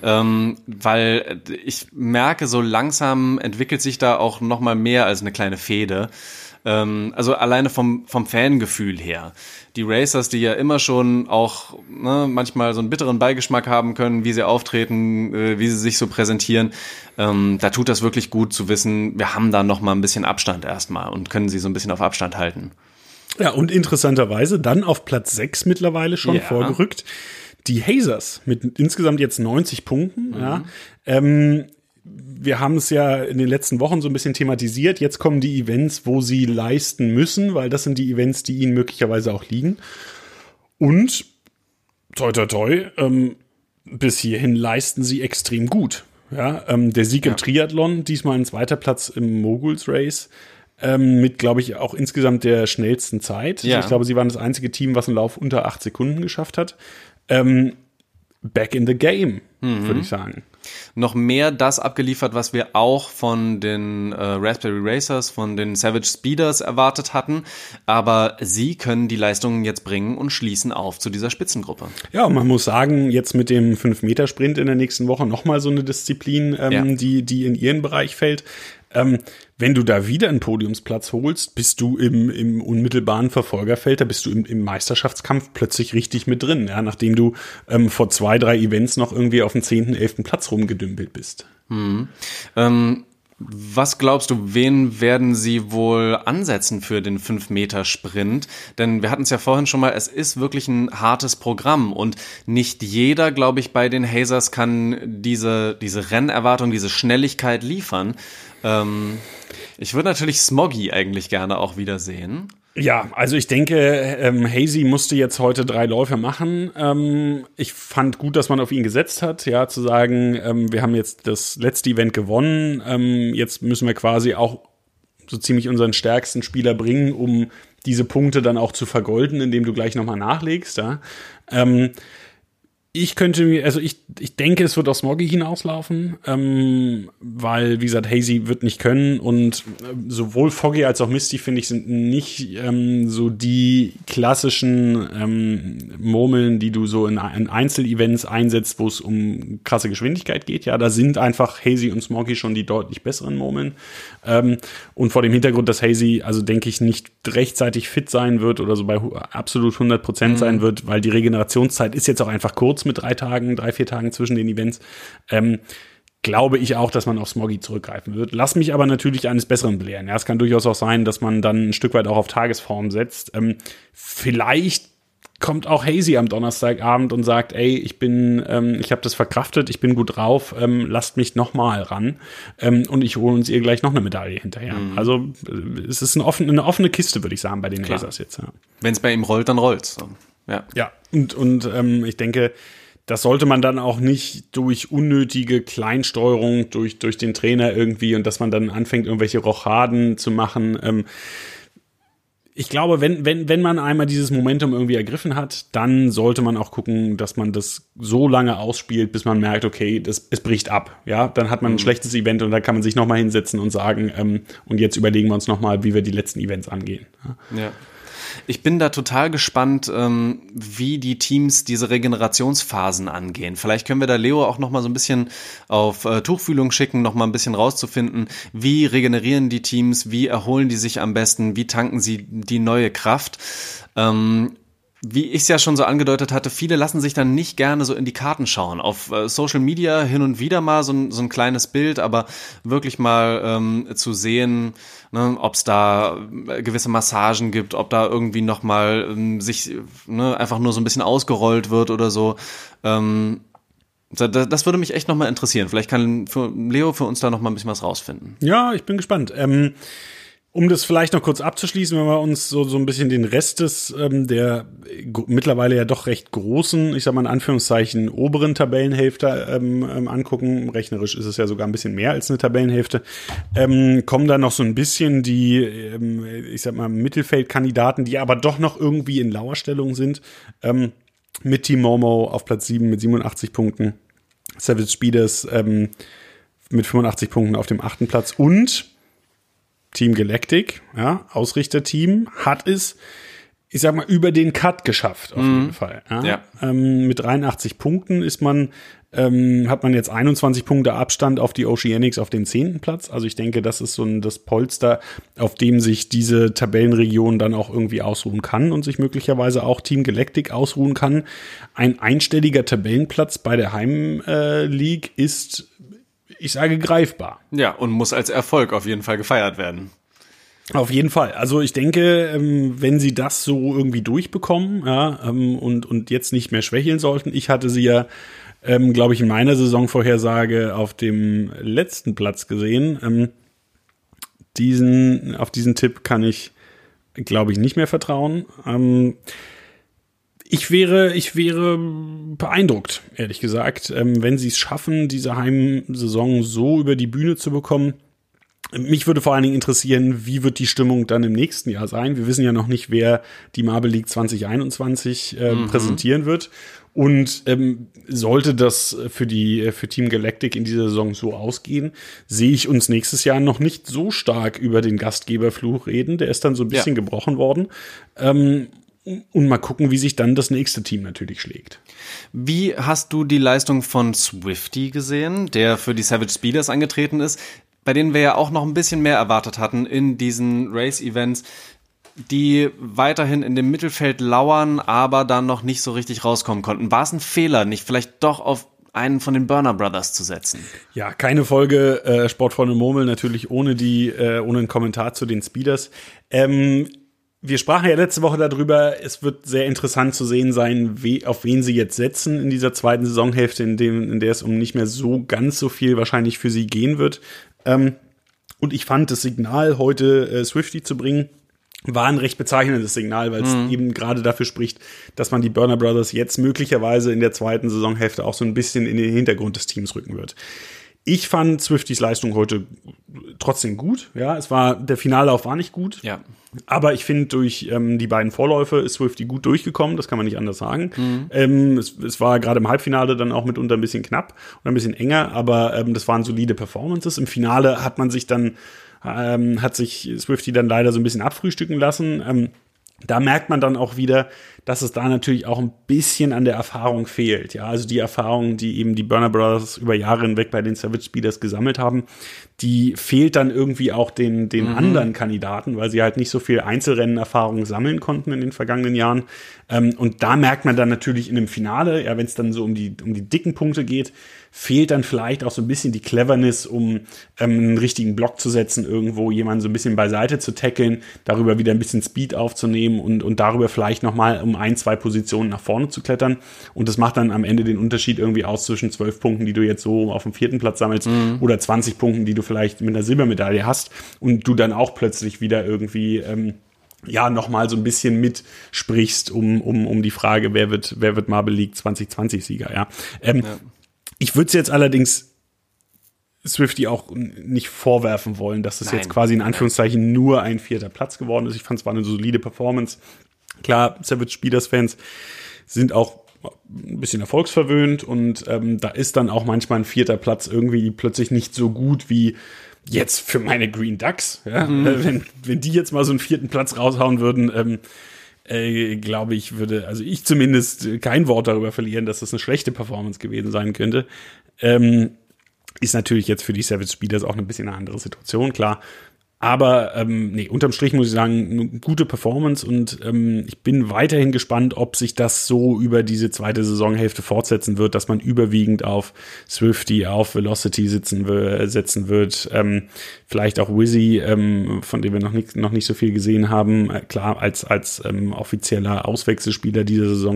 weil ich merke, so langsam entwickelt sich da auch noch mal mehr als eine kleine Fehde. Also alleine vom Fangefühl her. Die Racers, die ja immer schon auch manchmal so einen bitteren Beigeschmack haben können, wie sie auftreten, wie sie sich so präsentieren, da tut das wirklich gut zu wissen, wir haben da noch mal ein bisschen Abstand erstmal und können sie so ein bisschen auf Abstand halten. Ja, und interessanterweise dann auf Platz 6 mittlerweile schon vorgerückt. Die Hazers mit insgesamt jetzt 90 Punkten. Ja. Wir haben es ja in den letzten Wochen so ein bisschen thematisiert. Jetzt kommen die Events, wo sie leisten müssen, weil das sind die Events, die ihnen möglicherweise auch liegen. Und toi, toi, toi, bis hierhin leisten sie extrem gut. Ja, der Sieg im Triathlon, diesmal ein 2. Platz im Moguls Race, mit, glaube ich, auch insgesamt der schnellsten Zeit. Ja. Ich glaube, sie waren das einzige Team, was einen Lauf unter 8 Sekunden geschafft hat. Back in the game, würde ich sagen. noch mehr das abgeliefert, was wir auch von den Raspberry Racers, von den Savage Speeders erwartet hatten. Aber sie können die Leistungen jetzt bringen und schließen auf zu dieser Spitzengruppe. Ja, man muss sagen, jetzt mit dem 5-Meter-Sprint in der nächsten Woche nochmal so eine Disziplin, die in ihren Bereich fällt. Wenn du da wieder einen Podiumsplatz holst, bist du im unmittelbaren Verfolgerfeld, da bist du im Meisterschaftskampf plötzlich richtig mit drin, ja, nachdem du vor 2-3 Events noch irgendwie auf dem 10., 11. Platz rumgedümpelt bist. Was glaubst du, wen werden sie wohl ansetzen für den 5-Meter-Sprint? Denn wir hatten es ja vorhin schon mal, es ist wirklich ein hartes Programm und nicht jeder, glaube ich, bei den Hazers kann diese Rennerwartung, diese Schnelligkeit liefern. Ich würde natürlich Smoggy eigentlich gerne auch wieder sehen. Ja, also ich denke, Hazy musste jetzt heute 3 Läufe machen. Ich fand gut, dass man auf ihn gesetzt hat, ja, zu sagen, wir haben jetzt das letzte Event gewonnen, jetzt müssen wir quasi auch so ziemlich unseren stärksten Spieler bringen, um diese Punkte dann auch zu vergolden, indem du gleich nochmal nachlegst, ja. Ich denke, es wird auf Smoggy hinauslaufen, weil, wie gesagt, Hazy wird nicht können und sowohl Foggy als auch Misty, finde ich, sind nicht so die klassischen Murmeln, die du so in Einzelevents einsetzt, wo es um krasse Geschwindigkeit geht. Ja, da sind einfach Hazy und Smoggy schon die deutlich besseren Murmeln. Und vor dem Hintergrund, dass Hazy, also denke ich, nicht rechtzeitig fit sein wird oder so bei absolut 100% sein wird, weil die Regenerationszeit ist jetzt auch einfach kurz mit 3, 4 Tagen zwischen den Events, glaube ich auch, dass man auf Smoggy zurückgreifen wird. Lass mich aber natürlich eines Besseren belehren. Ja, es kann durchaus auch sein, dass man dann ein Stück weit auch auf Tagesform setzt. Vielleicht kommt auch Hazy am Donnerstagabend und sagt, ey, ich habe das verkraftet, ich bin gut drauf, lasst mich nochmal ran und ich hole uns ihr gleich noch eine Medaille hinterher. Also es ist eine offene Kiste, würde ich sagen, bei den Hazers jetzt. Ja. Wenn es bei ihm rollt, dann rollt's. Ja, und ich denke, das sollte man dann auch nicht durch unnötige Kleinsteuerung durch den Trainer irgendwie und dass man dann anfängt, irgendwelche Rochaden zu machen. Ich glaube, wenn man einmal dieses Momentum irgendwie ergriffen hat, dann sollte man auch gucken, dass man das so lange ausspielt, bis man merkt, okay, es bricht ab. Ja, dann hat man ein schlechtes Event und dann kann man sich nochmal hinsetzen und sagen, und jetzt überlegen wir uns nochmal, wie wir die letzten Events angehen. Ja. Ich bin da total gespannt, wie die Teams diese Regenerationsphasen angehen. Vielleicht können wir da Leo auch noch mal so ein bisschen auf Tuchfühlung schicken, noch mal ein bisschen rauszufinden, wie regenerieren die Teams, wie erholen die sich am besten, wie tanken sie die neue Kraft. Wie ich es ja schon so angedeutet hatte, viele lassen sich dann nicht gerne so in die Karten schauen. Auf Social Media hin und wieder mal so ein kleines Bild, aber wirklich mal zu sehen, ne, ob es da gewisse Massagen gibt, ob da irgendwie noch mal sich einfach nur so ein bisschen ausgerollt wird oder so. Das würde mich echt noch mal interessieren. Vielleicht kann Leo für uns da noch mal ein bisschen was rausfinden. Ja, ich bin gespannt. Um das vielleicht noch kurz abzuschließen, wenn wir uns so ein bisschen den Rest der mittlerweile ja doch recht großen, ich sag mal in Anführungszeichen, oberen Tabellenhälfte angucken, rechnerisch ist es ja sogar ein bisschen mehr als eine Tabellenhälfte, kommen da noch so ein bisschen die, ich sag mal, Mittelfeldkandidaten, die aber doch noch irgendwie in Lauerstellung sind, mit Team Momo auf Platz 7 mit 87 Punkten, Savage Speeders mit 85 Punkten auf dem 8. Platz und Team Galactic, ja, Ausrichterteam, hat es, ich sag mal, über den Cut geschafft, auf jeden Fall. Ja. Mit 83 Punkten hat man jetzt 21 Punkte Abstand auf die Oceanics auf den 10. Platz. Also ich denke, das ist so das Polster, auf dem sich diese Tabellenregion dann auch irgendwie ausruhen kann und sich möglicherweise auch Team Galactic ausruhen kann. Ein einstelliger Tabellenplatz bei der Heimleague ist, ich sage, greifbar. Ja, und muss als Erfolg auf jeden Fall gefeiert werden. Auf jeden Fall. Also ich denke, wenn sie das so irgendwie durchbekommen, ja, und jetzt nicht mehr schwächeln sollten. Ich hatte sie ja, glaube ich, in meiner Saisonvorhersage auf dem letzten Platz gesehen. Auf diesen Tipp kann ich, glaube ich, nicht mehr vertrauen. Ich wäre beeindruckt, ehrlich gesagt, wenn sie es schaffen, diese Heimsaison so über die Bühne zu bekommen, Mich würde vor allen Dingen interessieren, wie wird die Stimmung dann im nächsten Jahr sein? Wir wissen ja noch nicht, wer die Marble League 2021 präsentieren wird. Und sollte das für Team Galactic in dieser Saison so ausgehen, sehe ich uns nächstes Jahr noch nicht so stark über den Gastgeberfluch reden. Der ist dann so ein bisschen gebrochen worden. Und mal gucken, wie sich dann das nächste Team natürlich schlägt. Wie hast du die Leistung von Swifty gesehen, der für die Savage Speeders angetreten ist, bei denen wir ja auch noch ein bisschen mehr erwartet hatten in diesen Race-Events, die weiterhin in dem Mittelfeld lauern, aber dann noch nicht so richtig rauskommen konnten? War es ein Fehler, nicht vielleicht doch auf einen von den Burner Brothers zu setzen? Ja, keine Folge Sportfreunde Murmel, natürlich ohne einen Kommentar zu den Speeders. Wir sprachen ja letzte Woche darüber, es wird sehr interessant zu sehen sein, auf wen sie jetzt setzen in dieser zweiten Saisonhälfte, in der es um nicht mehr so ganz so viel wahrscheinlich für sie gehen wird. Und ich fand das Signal, heute Swifty zu bringen, war ein recht bezeichnendes Signal, weil es eben gerade dafür spricht, dass man die Burner Brothers jetzt möglicherweise in der zweiten Saisonhälfte auch so ein bisschen in den Hintergrund des Teams rücken wird. Ich fand Swiftys Leistung heute trotzdem gut. Ja, der Finallauf war nicht gut. Ja. Aber ich finde, durch die beiden Vorläufe ist Swifty gut durchgekommen. Das kann man nicht anders sagen. Es war gerade im Halbfinale dann auch mitunter ein bisschen knapp und ein bisschen enger, aber das waren solide Performances. Im Finale hat sich Swifty dann leider so ein bisschen abfrühstücken lassen. Da merkt man dann auch wieder, dass es da natürlich auch ein bisschen an der Erfahrung fehlt. Ja, also die Erfahrung, die eben die Burner Brothers über Jahre hinweg bei den Savage Speeders gesammelt haben, die fehlt dann irgendwie auch den anderen Kandidaten, weil sie halt nicht so viel Einzelrennen-Erfahrung sammeln konnten in den vergangenen Jahren. Und da merkt man dann natürlich in einem Finale, ja, wenn es dann so um die dicken Punkte geht, fehlt dann vielleicht auch so ein bisschen die Cleverness, um einen richtigen Block zu setzen, irgendwo jemanden so ein bisschen beiseite zu tackeln, darüber wieder ein bisschen Speed aufzunehmen und darüber vielleicht nochmal um 1-2 Positionen nach vorne zu klettern. Und das macht dann am Ende den Unterschied irgendwie aus zwischen 12 Punkten, die du jetzt so auf dem 4. Platz sammelst, oder 20 Punkten, die du vielleicht mit einer Silbermedaille hast und du dann auch plötzlich wieder irgendwie nochmal so ein bisschen mitsprichst um die Frage, wer wird Marble League 2020 Sieger, ja. Ich würde es jetzt allerdings Swifty auch nicht vorwerfen wollen, dass es jetzt quasi in Anführungszeichen nur ein 4. Platz geworden ist. Ich fand es war eine solide Performance. Klar, Savage Speeders Fans sind auch ein bisschen erfolgsverwöhnt und da ist dann auch manchmal ein 4. Platz irgendwie plötzlich nicht so gut wie jetzt für meine Green Ducks. Ja? Wenn die jetzt mal so einen 4. Platz raushauen würden, glaube ich, würde ich zumindest kein Wort darüber verlieren, dass das eine schlechte Performance gewesen sein könnte. Ist natürlich jetzt für die Savage Speeders auch ein bisschen eine andere Situation, klar. Aber unterm Strich muss ich sagen, eine gute Performance und ich bin weiterhin gespannt, ob sich das so über diese zweite Saisonhälfte fortsetzen wird, dass man überwiegend auf Swifty, auf Velocity setzen wird. Vielleicht auch Wizzy, von dem wir noch nicht so viel gesehen haben. Klar, als offizieller Auswechselspieler dieser Saison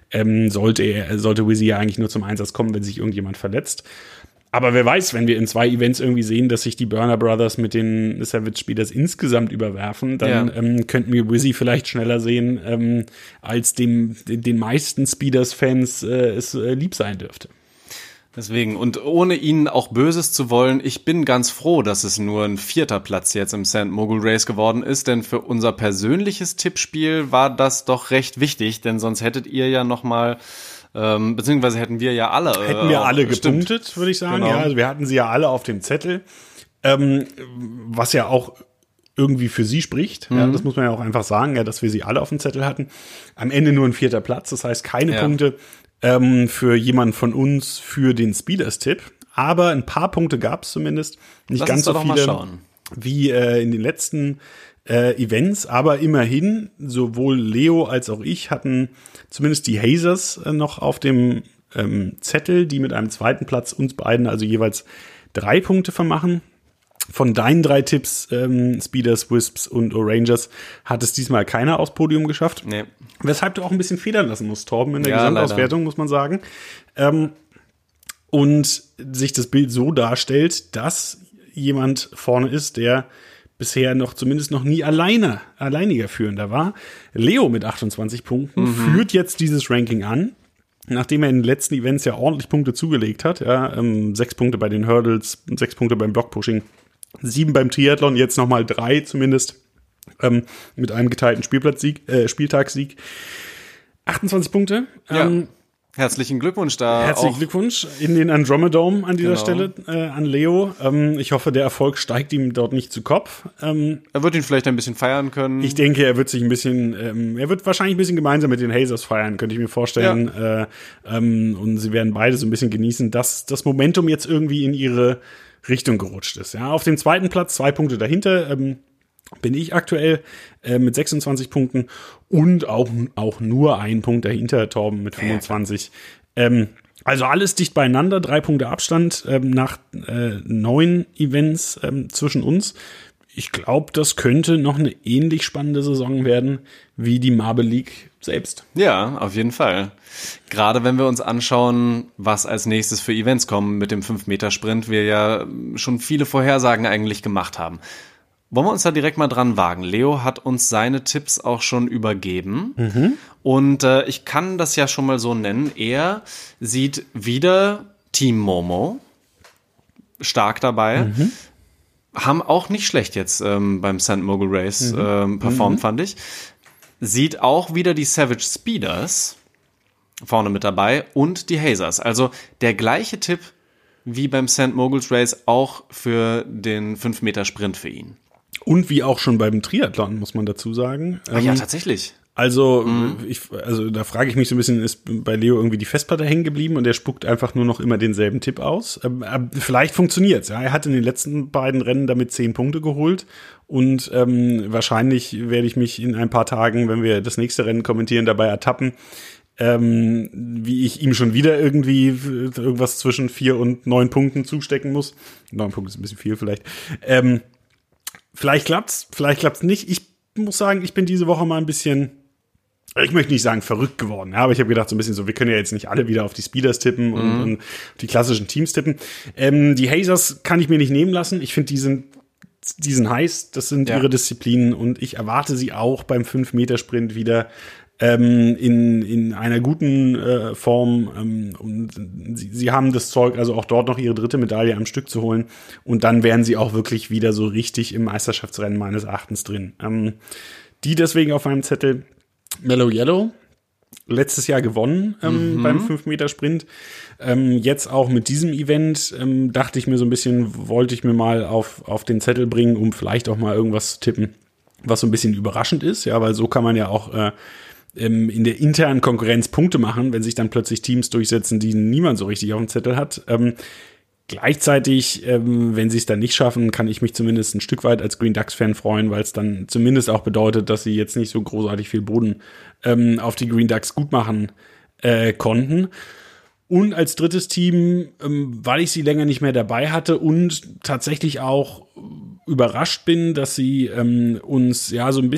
sollte Wizzy ja eigentlich nur zum Einsatz kommen, wenn sich irgendjemand verletzt. Aber wer weiß, wenn wir in 2 Events irgendwie sehen, dass sich die Burner Brothers mit den Savage Speeders insgesamt überwerfen, dann könnten wir Wizzy vielleicht schneller sehen, als den meisten Speeders-Fans es lieb sein dürfte. Deswegen, und ohne ihnen auch Böses zu wollen, ich bin ganz froh, dass es nur ein 4. Platz jetzt im Sand Mogul Race geworden ist, denn für unser persönliches Tippspiel war das doch recht wichtig, denn sonst hättet ihr ja nochmal beziehungsweise hätten wir alle gepunktet, würde ich sagen. Genau. Ja, also wir hatten sie ja alle auf dem Zettel, was ja auch irgendwie für sie spricht. Ja, das muss man ja auch einfach sagen, ja, dass wir sie alle auf dem Zettel hatten. Am Ende nur ein 4. Platz, das heißt keine Punkte für jemanden von uns für den Speeders-Tipp. Aber ein paar Punkte gab es zumindest. Nicht ganz so viele wie in den letzten Events, aber immerhin, sowohl Leo als auch ich hatten zumindest die Hazers noch auf dem Zettel, die mit einem 2. Platz uns beiden also jeweils 3 Punkte vermachen. Von deinen 3 Tipps, Speeders, Wisps und Orangers, hat es diesmal keiner aufs Podium geschafft. Nee. Weshalb du auch ein bisschen federn lassen musst, Torben, in der Gesamtauswertung, muss man sagen. Und sich das Bild so darstellt, dass jemand vorne ist, der bisher zumindest noch nie alleiniger Führender war. Leo mit 28 Punkten führt jetzt dieses Ranking an, nachdem er in den letzten Events ja ordentlich Punkte zugelegt hat. Ja, 6 Punkte bei den Hurdles, 6 Punkte beim Blockpushing 7 beim Triathlon, jetzt nochmal 3 zumindest, mit einem geteilten Spieltagssieg. 28 Punkte. Herzlichen Glückwunsch da. Herzlichen Glückwunsch in den Andromedome an dieser Stelle an Leo. Ich hoffe, der Erfolg steigt ihm dort nicht zu Kopf. Er wird ihn vielleicht ein bisschen feiern können. Ich denke, er wird sich ein bisschen, er wird wahrscheinlich ein bisschen gemeinsam mit den Hazers feiern, könnte ich mir vorstellen. Ja. Und sie werden beide so ein bisschen genießen, dass das Momentum jetzt irgendwie in ihre Richtung gerutscht ist. Ja, auf dem zweiten Platz, 2 Punkte dahinter, bin ich aktuell mit 26 Punkten und auch nur 1 Punkt dahinter, Torben mit 25. Also alles dicht beieinander, 3 Punkte Abstand nach 9 Events zwischen uns. Ich glaube, das könnte noch eine ähnlich spannende Saison werden wie die Marble League selbst. Ja, auf jeden Fall. Gerade wenn wir uns anschauen, was als nächstes für Events kommen mit dem 5-Meter-Sprint, wir ja schon viele Vorhersagen eigentlich gemacht haben. Wollen wir uns da direkt mal dran wagen? Leo hat uns seine Tipps auch schon übergeben. Und ich kann das ja schon mal so nennen. Er sieht wieder Team Momo stark dabei. Haben auch nicht schlecht jetzt beim St. Mogul Race performt, fand ich. Sieht auch wieder die Savage Speeders vorne mit dabei und die Hazers. Also der gleiche Tipp wie beim St. Moguls Race auch für den 5-Meter-Sprint für ihn. Und wie auch schon beim Triathlon, muss man dazu sagen. Ja, tatsächlich. Also, da frage ich mich so ein bisschen, ist bei Leo irgendwie die Festplatte hängen geblieben und er spuckt einfach nur noch immer denselben Tipp aus? Vielleicht funktioniert's. Ja, er hat in den letzten beiden Rennen damit 10 Punkte geholt und wahrscheinlich werde ich mich in ein paar Tagen, wenn wir das nächste Rennen kommentieren, dabei ertappen, wie ich ihm schon wieder irgendwie irgendwas zwischen 4 und 9 Punkten zustecken muss. 9 Punkte ist ein bisschen viel vielleicht. Vielleicht klappt's nicht. Ich muss sagen, ich bin diese Woche mal ein bisschen, ich möchte nicht sagen verrückt geworden, ja, aber ich habe gedacht so ein bisschen so, wir können ja jetzt nicht alle wieder auf die Speeders tippen und die klassischen Teams tippen. Die Hazers kann ich mir nicht nehmen lassen. Ich finde, die sind heiß, das sind ihre Disziplinen und ich erwarte sie auch beim 5-Meter-Sprint wieder in einer guten Form und sie haben das Zeug, also auch dort noch ihre 3. Medaille am Stück zu holen und dann wären sie auch wirklich wieder so richtig im Meisterschaftsrennen meines Erachtens drin. Die deswegen auf meinem Zettel Mellow Yellow, letztes Jahr gewonnen beim 5-Meter-Sprint. Jetzt auch mit diesem Event dachte ich mir so ein bisschen, wollte ich mir mal auf den Zettel bringen, um vielleicht auch mal irgendwas zu tippen, was so ein bisschen überraschend ist, ja, weil so kann man ja auch in der internen Konkurrenz Punkte machen, wenn sich dann plötzlich Teams durchsetzen, die niemand so richtig auf dem Zettel hat. Gleichzeitig, wenn sie es dann nicht schaffen, kann ich mich zumindest ein Stück weit als Green Ducks-Fan freuen, weil es dann zumindest auch bedeutet, dass sie jetzt nicht so großartig viel Boden auf die Green Ducks gut machen konnten. Und als drittes Team, weil ich sie länger nicht mehr dabei hatte und tatsächlich auch überrascht bin, dass sie uns ja so ein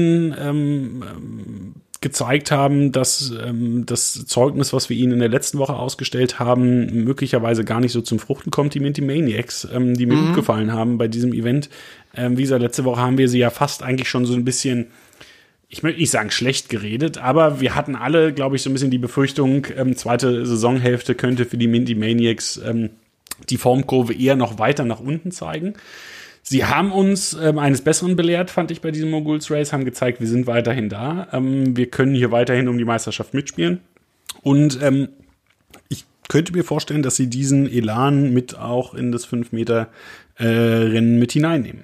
bisschen gezeigt haben, dass das Zeugnis, was wir ihnen in der letzten Woche ausgestellt haben, möglicherweise gar nicht so zum Fruchten kommt, die Minty Maniacs, die mir gut gefallen haben bei diesem Event. Wie gesagt, letzte Woche haben wir sie ja fast eigentlich schon so ein bisschen, ich möchte nicht sagen schlecht geredet, aber wir hatten alle, glaube ich, so ein bisschen die Befürchtung, zweite Saisonhälfte könnte für die Minty Maniacs die Formkurve eher noch weiter nach unten zeigen. Sie haben uns eines Besseren belehrt, fand ich bei diesem Moguls Race, haben gezeigt, wir sind weiterhin da. Wir können hier weiterhin um die Meisterschaft mitspielen. Und ich könnte mir vorstellen, dass sie diesen Elan mit auch in das 5-Meter-Rennen mit hineinnehmen.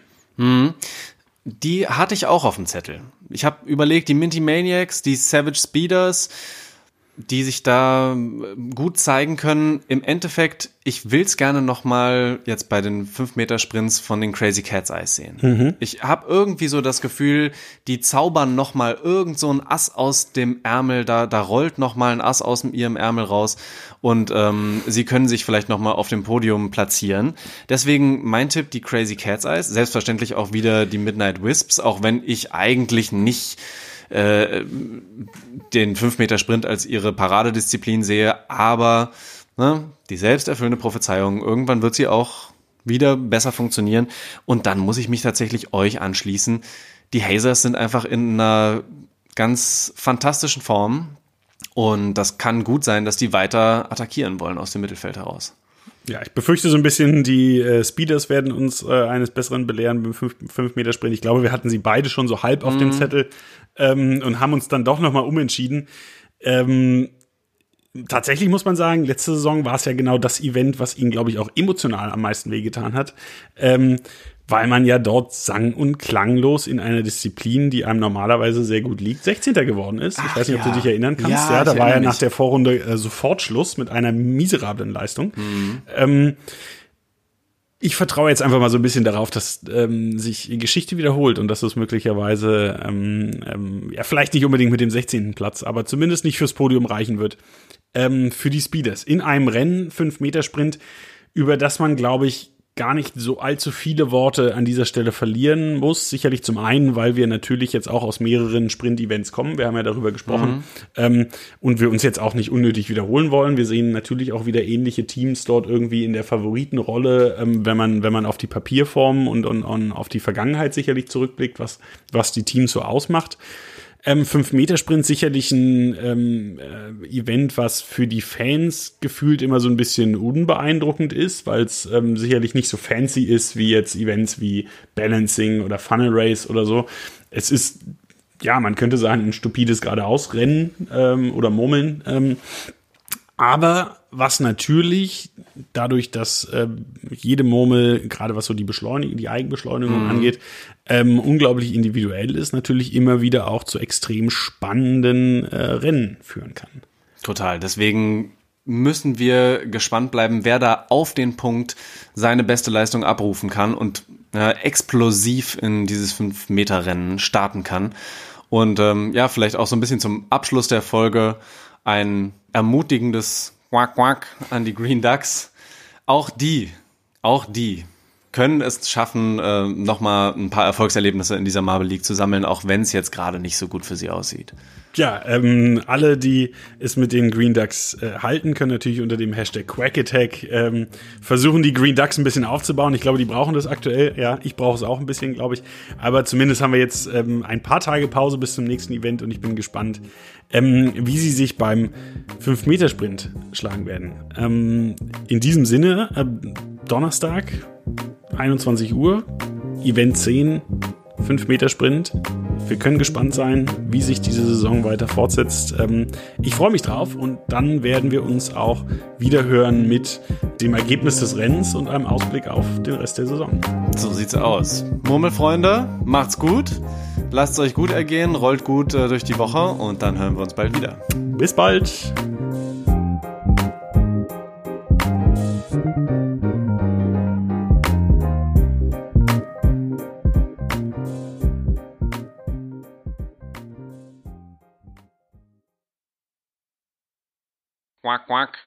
Die hatte ich auch auf dem Zettel. Ich habe überlegt, die Minty Maniacs, die Savage Speeders, die sich da gut zeigen können. Im Endeffekt, ich will's gerne noch mal jetzt bei den 5-Meter-Sprints von den Crazy Cat's Eyes sehen. Ich habe irgendwie so das Gefühl, die zaubern noch mal irgend so ein Ass aus dem Ärmel, da rollt noch mal ein Ass aus ihrem Ärmel raus und sie können sich vielleicht noch mal auf dem Podium platzieren. Deswegen mein Tipp, die Crazy Cat's Eyes, selbstverständlich auch wieder die Midnight Wisps, auch wenn ich eigentlich nicht den 5-Meter-Sprint als ihre Paradedisziplin sehe, aber die selbsterfüllende Prophezeiung, irgendwann wird sie auch wieder besser funktionieren und dann muss ich mich tatsächlich euch anschließen. Die Hazers sind einfach in einer ganz fantastischen Form und das kann gut sein, dass die weiter attackieren wollen aus dem Mittelfeld heraus. Ja, ich befürchte so ein bisschen, die Speeders werden uns eines Besseren belehren beim 5-Meter-Sprint. Ich glaube, wir hatten sie beide schon so halb auf dem Zettel und haben uns dann doch nochmal umentschieden. Tatsächlich muss man sagen, letzte Saison war es ja genau das Event, was ihnen, glaube ich, auch emotional am meisten wehgetan hat. Weil man ja dort sang- und klanglos in einer Disziplin, die einem normalerweise sehr gut liegt, 16. geworden ist. Ich weiß nicht, ob du dich erinnern kannst. Ja, da war ja nach der Vorrunde sofort Schluss mit einer miserablen Leistung. Ich vertraue jetzt einfach mal so ein bisschen darauf, dass sich Geschichte wiederholt und dass es möglicherweise ja vielleicht nicht unbedingt mit dem 16. Platz, aber zumindest nicht fürs Podium reichen wird. Für die Speeders in einem Rennen, 5-Meter-Sprint, über das man, glaube ich, gar nicht so allzu viele Worte an dieser Stelle verlieren muss. Sicherlich zum einen, weil wir natürlich jetzt auch aus mehreren Sprint-Events kommen. Wir haben ja darüber gesprochen. Und wir uns jetzt auch nicht unnötig wiederholen wollen. Wir sehen natürlich auch wieder ähnliche Teams dort irgendwie in der Favoritenrolle, wenn man auf die Papierform und auf die Vergangenheit sicherlich zurückblickt, was die Teams so ausmacht. 5-Meter-Sprint sicherlich ein Event, was für die Fans gefühlt immer so ein bisschen unbeeindruckend ist, weil es sicherlich nicht so fancy ist wie jetzt Events wie Balancing oder Funnel Race oder so. Es ist, ja, man könnte sagen, ein stupides Geradeausrennen oder Murmeln. Aber was natürlich dadurch, dass jede Murmel, gerade was so die Eigenbeschleunigung angeht, unglaublich individuell ist, natürlich immer wieder auch zu extrem spannenden Rennen führen kann. Total. Deswegen müssen wir gespannt bleiben, wer da auf den Punkt seine beste Leistung abrufen kann und explosiv in dieses 5-Meter-Rennen starten kann. Und ja, vielleicht auch so ein bisschen zum Abschluss der Folge ein ermutigendes Quack an die Green Ducks. Auch die können es schaffen, nochmal ein paar Erfolgserlebnisse in dieser Marble League zu sammeln, auch wenn es jetzt gerade nicht so gut für sie aussieht. Ja, alle, die es mit den Green Ducks halten, können natürlich unter dem Hashtag QuackAttack versuchen, die Green Ducks ein bisschen aufzubauen. Ich glaube, die brauchen das aktuell. Ja, ich brauche es auch ein bisschen, glaube ich. Aber zumindest haben wir jetzt ein paar Tage Pause bis zum nächsten Event und ich bin gespannt, wie sie sich beim 5-Meter-Sprint schlagen werden. In diesem Sinne, Donnerstag, 21 Uhr, Event 10, 5-Meter-Sprint. Wir können gespannt sein, wie sich diese Saison weiter fortsetzt. Ich freue mich drauf und dann werden wir uns auch wieder hören mit dem Ergebnis des Rennens und einem Ausblick auf den Rest der Saison. So sieht's aus. Murmelfreunde, macht's gut, lasst es euch gut ergehen, rollt gut durch die Woche und dann hören wir uns bald wieder. Bis bald! Quack, quack.